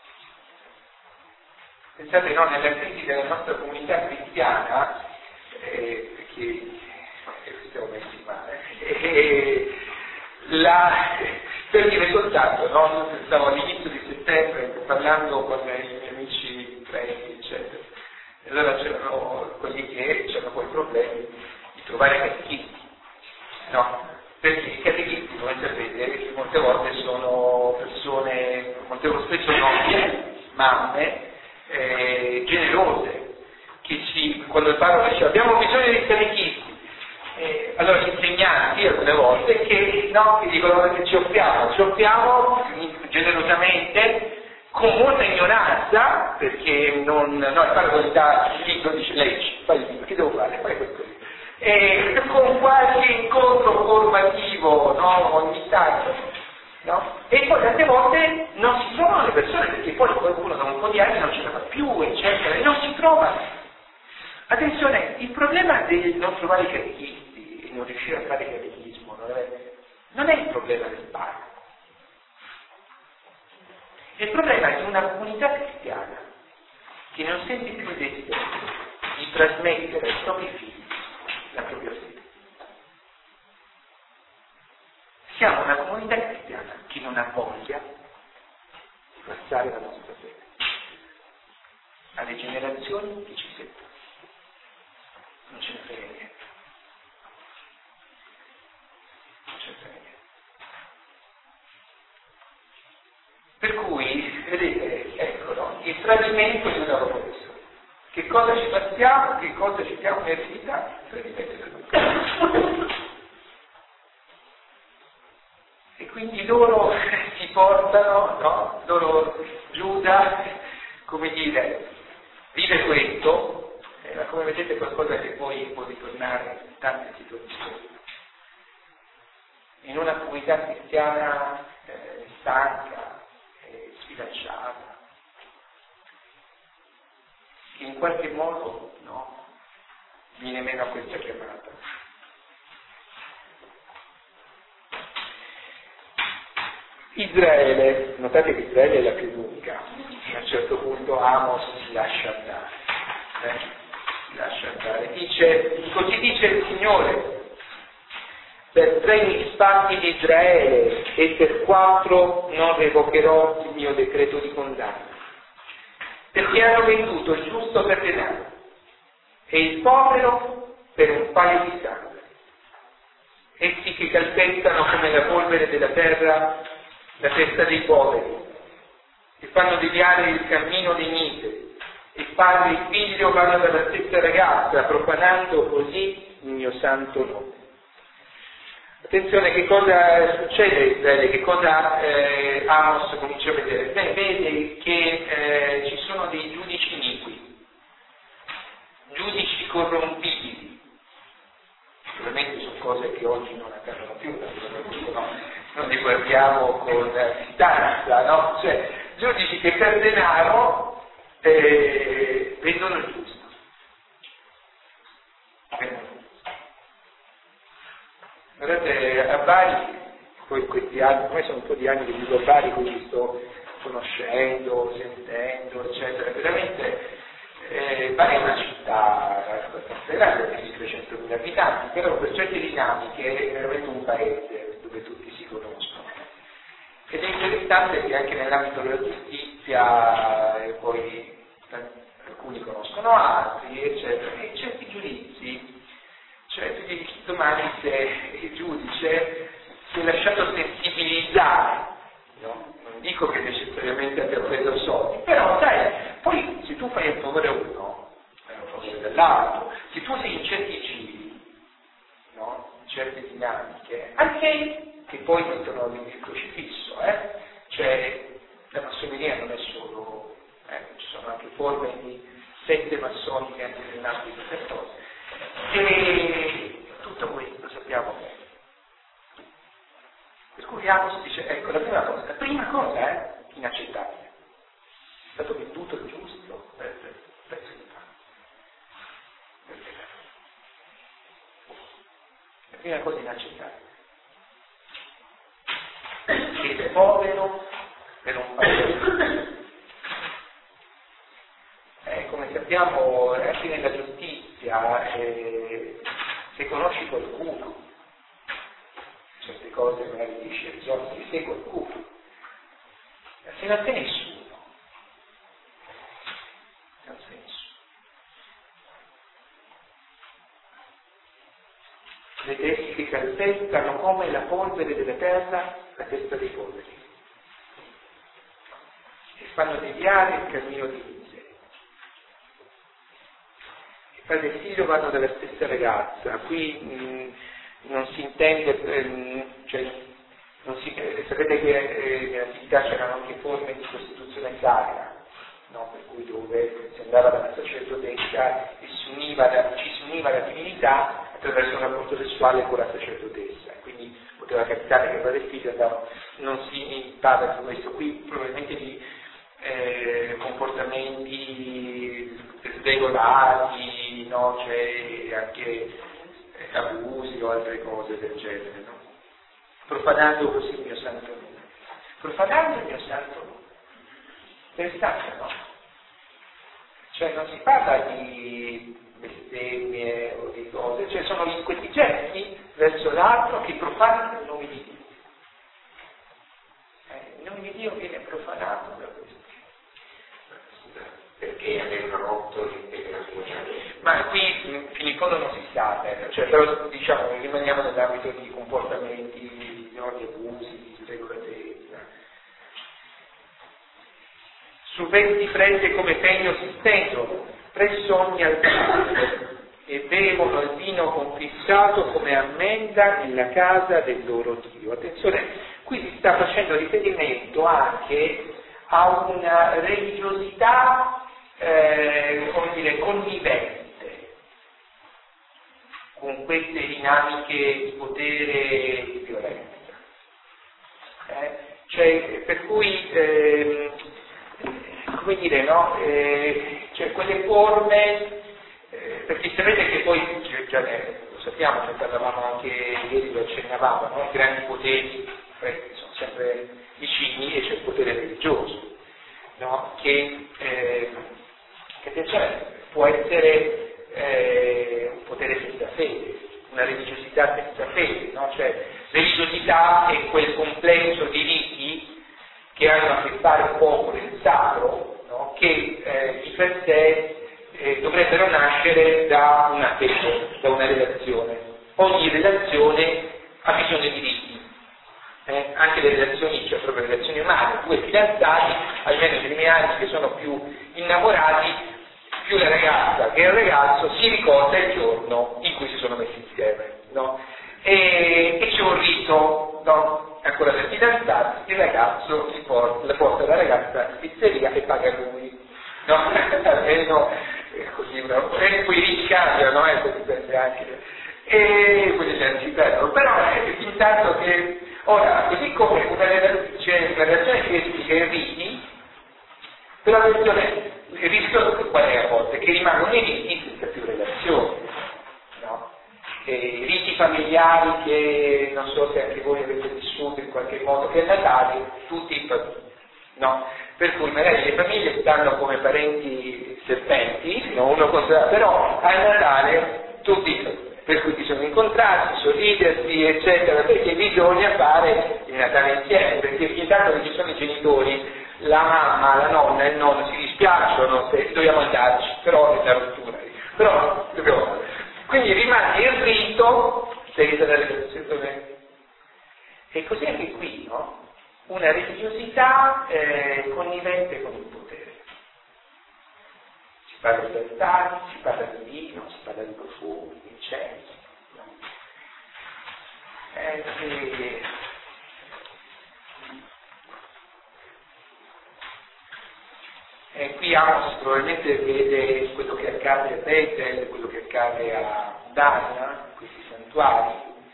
Pensate, no, nella crisi della nostra comunità cristiana, eh, perché eh, stiamo messi male, eh, la, per dire soltanto, no, stavo all'inizio di settembre parlando con i miei amici crenti, eccetera. E allora c'erano quelli che c'erano poi problemi di trovare catechisti, no? Perché i catechisti, come sapete, molte volte sono persone, molte volte spesso nonne, mamme, eh, generose, che ci, quando il parroco dice abbiamo bisogno di catechisti, eh, allora gli insegnanti alcune volte che, no, che dicono che ci offriamo, ci offriamo generosamente, con molta ignoranza, perché non, no, il parroco gli dà il libro, dice leggi, fai il libro, che devo fare? Fai questo libro. E con qualche incontro formativo, no, ogni tanto, no? E poi tante volte non si trovano le persone, perché poi qualcuno da un po' di anni non ce la fa più, eccetera, e non si trovano. Attenzione, il problema del non trovare i catechisti e non riuscire a fare catechismo non è, non è il problema del parroco. Il problema è di una comunità cristiana che non sente più il desiderio di trasmettere ai propri figli la propria fede. Siamo una comunità cristiana che non ha voglia passare la nostra fede. Alle generazioni che ci seguono. Non ce ne frega niente. Non ce ne frega niente. Per cui, vedete, ecco, no? Il tradimento è una roba questo. Che cosa ci passiamo, che cosa ci diamo in eredità? Il tradimento è una. E quindi loro si portano, no? Loro, Giuda, come dire, vive questo, eh, ma come vedete è qualcosa che poi può ritornare in tante situazioni. In una comunità cristiana eh, stanca, eh, sfilacciata, che in qualche modo no, viene meno a questa chiamata. Israele, notate che Israele è la più unica, a un certo punto Amos si lascia andare, eh? si lascia andare, dice, così dice il Signore, per tre misfatti di Israele e per quattro non revocherò il mio decreto di condanna, perché hanno venduto il giusto per denaro e il povero per un paio di sangue, essi che calpestano come la polvere della terra la testa dei poveri, e fanno deviare il cammino dei miseri, e padre e figlio vanno dalla stessa ragazza, profanando così il mio santo nome. Attenzione, che cosa succede a Israele, che cosa eh, Amos comincia a vedere? Beh, vede che eh, ci sono dei giudici iniqui, giudici corrompibili. Naturalmente sono cose che oggi non accadono più, naturalmente no. Non li guardiamo con distanza, no? Cioè, giudici che per denaro eh, vendono il giusto. Guardate, a Bari, poi questi anni, ormai sono un po' di anni che vivo a Bari, quindi sto conoscendo, sentendo, eccetera. Veramente eh, Bari è una città abbastanza grande, di trecentomila abitanti, però per certe dinamiche è veramente un paese dove tutti si conoscono. Ed è interessante che anche nell'ambito della giustizia, e poi alcuni conoscono altri, eccetera, e certi giudizi, cioè tu devi domani se il giudice si è lasciato sensibilizzare, no? Non dico che necessariamente abbia preso soldi, però sai, poi se tu fai un favore a uno, fai un favore dell'altro, se tu sei in certi giri, no? In certe dinamiche, anche che poi mettono il crocifisso, eh? Cioè la massoneria non è solo, eh, ci sono anche forme di sette massoniche anche nell'ambito di queste cose. E tutto questo sappiamo bene. Per cui Amos dice, ecco, la prima cosa, la prima cosa è inaccettabile. È stato venduto il giusto per il prezzo di pane. La prima cosa inaccettabile. Che è povero per un paese. Eh, come sappiamo anche nella giustizia, eh, se conosci qualcuno, certe cose magari riesci a risolvere, se qualcuno, se non sei nessuno, non sei nessuno. Le teste che calpestano come la polvere della terra la testa dei poveri e fanno deviare il cammino di miseri. Il padre e il figlio vanno dalla stessa ragazza. Qui mh, non si intende, mh, cioè, non si, eh, sapete che eh, nell'antichità c'erano anche forme di prostituzione sacra, no? Per cui dove si andava dalla sacerdotessa e si univa la, ci si univa la divinità attraverso un rapporto sessuale con la sacerdotessa, quindi poteva capitare che padre e figlio andavano, non si parla di questo qui, probabilmente di eh, comportamenti sregolati, no? Cioè anche eh, abusi o altre cose del genere, no? Profanando così il mio santo nome. Profanando il mio santo nome. Pensate, no? Cioè non si parla di bestemmie o di cose, cioè sono questi gesti verso l'altro che profanano il nome di Dio. Eh, il nome nome di Dio viene profanato da questo. Perché avevano rotto l'integrazione. Ma qui fino in fondo non si sa, eh, cioè, però diciamo rimaniamo nell'ambito di comportamenti, no, di abusi, di regolatezza. Su venti fredde come pegno si stendono, presso ogni altare, e bevono il vino confissato come ammenda nella casa del loro Dio. Attenzione, qui si sta facendo riferimento anche a una religiosità, eh, come dire, connivente con queste dinamiche di potere e di violenza. Eh? Cioè, per cui, eh, come dire, no? Eh, cioè quelle forme, eh, perché sapete che poi, cioè, già, eh, lo sappiamo, ne parlavamo anche ieri, lo accennavamo, no? I grandi poteri eh, sono sempre vicini e c'è il potere religioso, no? Che, eh, che attenzione, può essere eh, un potere senza fede, una religiosità senza fede, no? Cioè religiosità è quel complesso di riti che hanno a che fare un po' con il sacro, no? Che eh, di per sé eh, dovrebbero nascere da una fede, da una relazione. Ogni relazione ha bisogno di riti. Eh, anche le relazioni, cioè proprio le relazioni umane, due fidanzati, almeno nei primi anni che sono più innamorati, più la ragazza che il ragazzo si ricorda il giorno in cui si sono messi insieme, no? E, e c'è un rito, no? Ancora per fidanzarsi, il ragazzo si porta, la porta la ragazza in pizzeria e paga lui, no? Almeno così, no? E poi riscambiano, eh, così dipende anche, e poi si perdono, però è intanto che ora, così come una relazione, c'è una relazione critica e riti, però attenzione, il rischio qual è a volte? Che rimangono i riti senza più relazioni, no? E i riti familiari che non so se anche voi avete vissuto in qualche modo, che a Natale tutti in famiglia, no? Per cui magari le famiglie stanno come parenti serpenti, no? Uno cosa, però a Natale tutti in famiglia. Per cui bisogna incontrarsi, sorridersi, eccetera, perché bisogna fare il Natale insieme, perché intanto che ci sono i genitori, la mamma, la nonna e il nonno si dispiacciono se dobbiamo andarci, però è una rottura. Però dobbiamo. Quindi rimane il rito senza la relazione. E così anche qui, no? Una religiosità eh, connivente con il potere. Si parla di altari, si parla di vino, si parla di profumi, di incenso. No? Eh, e... E qui Amos probabilmente vede quello che accade a Betel, quello che accade a Dana, questi santuari,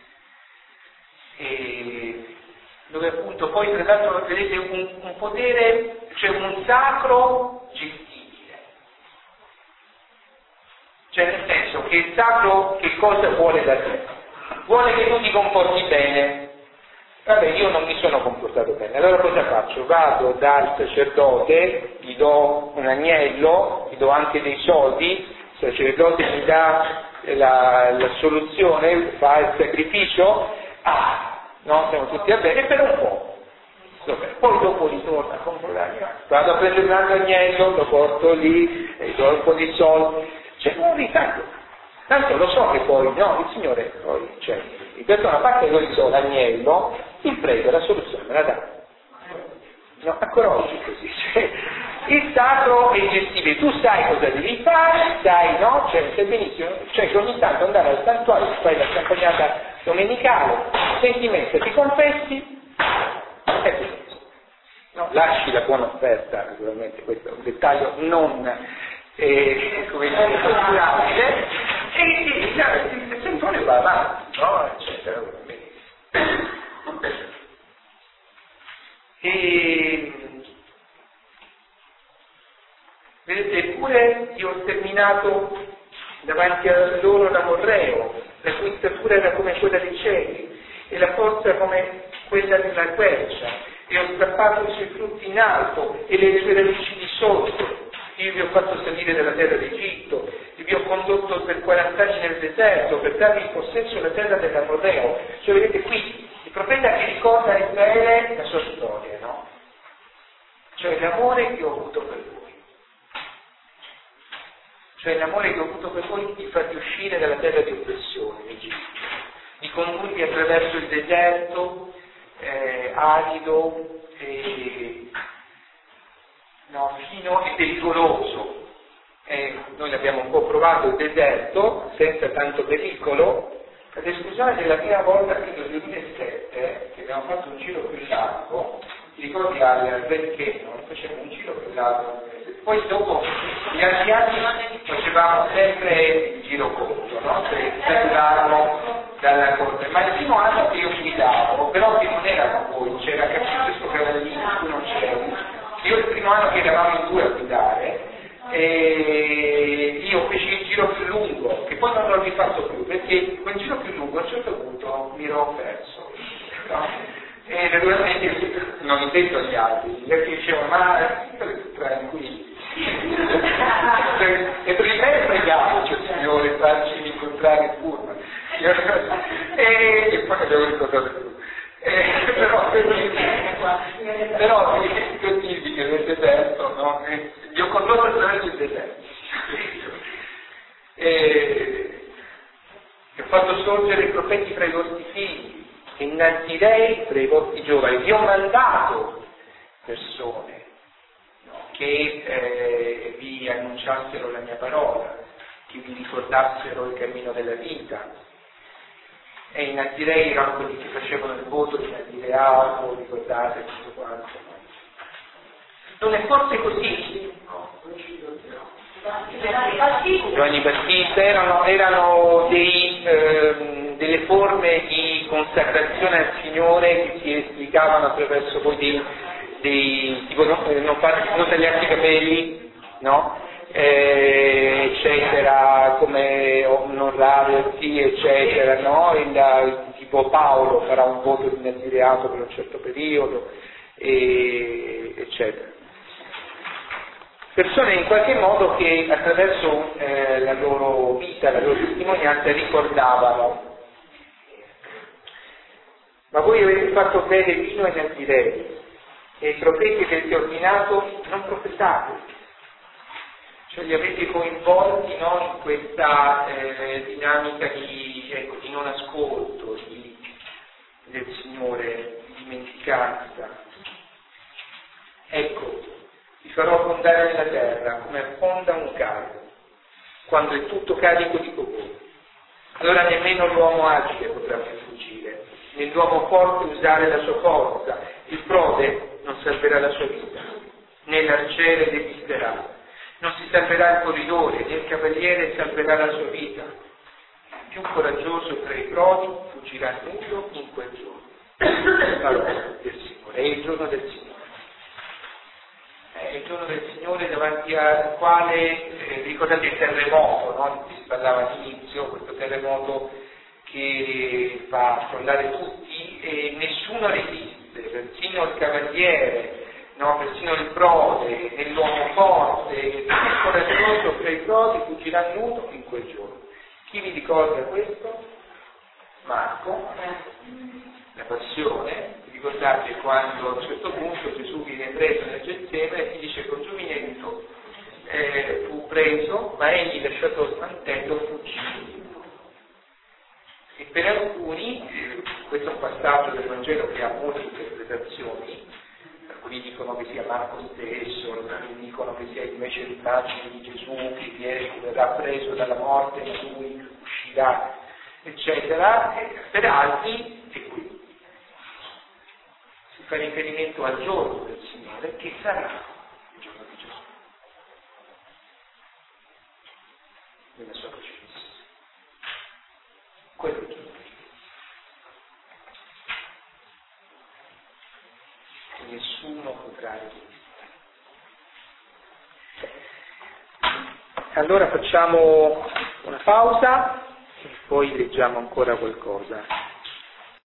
e dove appunto poi tra l'altro vedete un, un potere, cioè un sacro gestibile. Cioè nel senso che il sacro che cosa vuole da te? Vuole che tu ti comporti bene. Vabbè, io non mi sono comportato bene, allora cosa faccio? Vado dal sacerdote, gli do un agnello, gli do anche dei soldi, il sacerdote mi dà la, la soluzione, fa il sacrificio, ah, no, siamo tutti a bene per un po'. Vabbè, poi dopo ritorno a comprare, vado a prendere un altro agnello, lo porto lì, e do un po' di soldi, c'è un ritardo. Tanto lo so che poi, no, il Signore poi, cioè, per una parte io gli do l'agnello, il prego, la soluzione me la dà. No, ancora oggi così, cioè, il sacro è gestibile, tu sai cosa devi fare, sai, no? Cioè, sei benissimo, cioè che ogni tanto andare al santuario, fai la campagnata domenicale, senti messa, ti confessi, è finito. No? Lasci la buona offerta, naturalmente, questo è un dettaglio non, eh, come dire, culturale, e il santuario va avanti, no? Eccetera, e vedete, eppure io ho terminato davanti a loro l'amorreo, la cui statura era come quella dei cieli e la forza come quella della quercia, e ho strappato i suoi frutti in alto e le sue radici di sotto. Io vi ho fatto salire dalla terra d'Egitto, e vi ho condotto per quaranta anni nel deserto per darvi in possesso la terra dell'amorreo. Cioè vedete qui il profeta che ricorda a Israele la sua storia, no? cioè l'amore che ho avuto per voi. Cioè l'amore che ho avuto per voi di farvi uscire dalla terra di oppressione, di condurvi attraverso il deserto eh, arido e no, fino e pericoloso. Eh, noi l'abbiamo un po' provato il deserto senza tanto pericolo, ad esclusione della prima volta che nel duemilasette che abbiamo fatto un giro più largo, ti ricordi al Perché, facevamo un giro più largo, poi dopo gli altri anni facevamo sempre il giro corto, no? Cioè seguivamo dalla corte, ma il primo anno che io guidavo, però che non era con voi, c'era Francesco Cavallini, tu non c'eri, io il primo anno che eravamo in due a guidare, e io feci il giro più lungo, che poi non l'ho rifatto più, perché quel giro più lungo a un certo punto mi ero perso, no? E naturalmente non ho detto agli altri, perché dicevano, ma tranquilli, e per me è fregato, cioè signore, farci incontrare il pullman, e, e poi abbiamo ricordato più. Eh, però però così che nel deserto, no? Vi ho condotto attraverso il deserto e ho fatto sorgere i profeti fra i vostri figli, innalzirei fra i vostri giovani, vi ho mandato persone, no? Che eh, vi annunciassero la mia parola, che vi ricordassero il cammino della vita. E innalzirei erano quelli che facevano il voto di Nazireato, ricordate tutto quanto. Non è forse così? Giovanni Battista erano, erano dei, ehm, delle forme di consacrazione al Signore che si esplicavano attraverso poi dei, dei tipo no, non, far, non tagliarsi i capelli, no? Eh, eccetera, come non radersi, eccetera, no? Il, il tipo Paolo farà un voto di nazireato per un certo periodo, e, eccetera. Persone in qualche modo che attraverso eh, la loro vita, la loro testimonianza ricordavano. Ma voi avete fatto bere vino e nazirei, e i profeti che ti ho ordinato non profetate. Cioè li avete coinvolti, no, in questa eh, dinamica di, ecco, di non ascolto di, del Signore, di dimenticanza. Ecco, vi farò affondare nella terra come affonda un carro, quando è tutto carico di coponi. Allora nemmeno l'uomo agile potrà più fuggire, né l'uomo forte usare la sua forza, il prode non salverà la sua vita, né l'arciere desisterà. Non si salverà il corridore, né il cavaliere salverà la sua vita. Il più coraggioso tra i prodi fuggirà nudo in quel giorno. Allora, del Signore, è il giorno del Signore. È il giorno del Signore davanti al quale, eh, ricordate il terremoto, no? Di cui si parlava all'inizio, questo terremoto che fa crollare tutti e nessuno resiste, persino il cavaliere, no, persino il prode, nell'uomo forte, il coraggioso fra i prodi fuggirà nudo in quel giorno. Chi vi ricorda questo? Marco, la passione. Ricordate quando a un certo punto Gesù viene preso nel Getsemane e gli dice con giovinetto eh, fu preso, ma egli lasciato il mantello fuggì. E per alcuni, questo è un passaggio del Vangelo che ha molte interpretazioni. Alcuni dicono che sia Marco stesso, alcuni dicono che sia invece l'immagine di Gesù che viene, che verrà preso dalla morte e lui uscirà, eccetera. E per altri è qui. Si fa riferimento al giorno del Signore, che sarà il giorno di Gesù, nella sua crocifissione. Quello è il giorno. Nessuno potrà resistere. Allora facciamo una pausa e poi leggiamo ancora qualcosa.